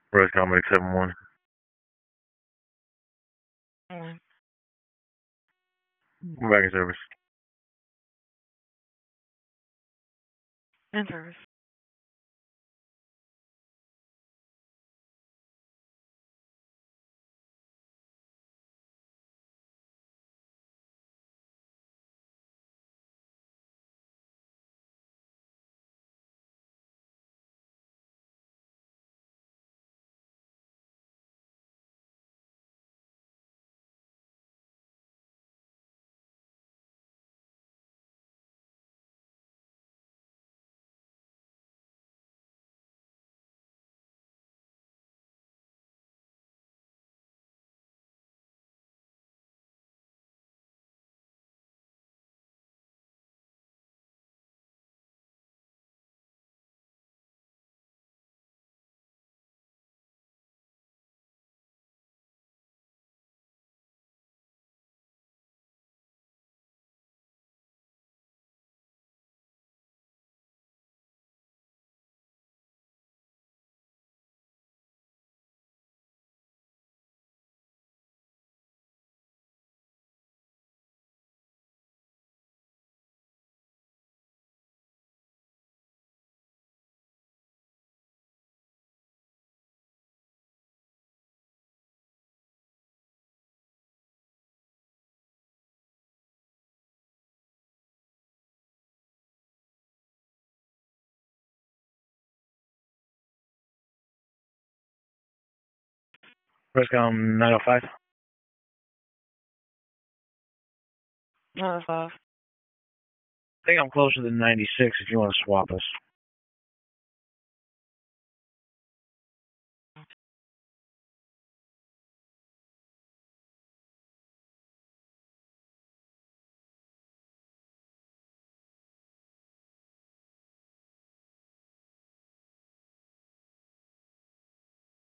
Rose Comedy 7-1. We're back in service. In service. Roscom 905. 905. I think I'm closer than 96 if you want to swap us.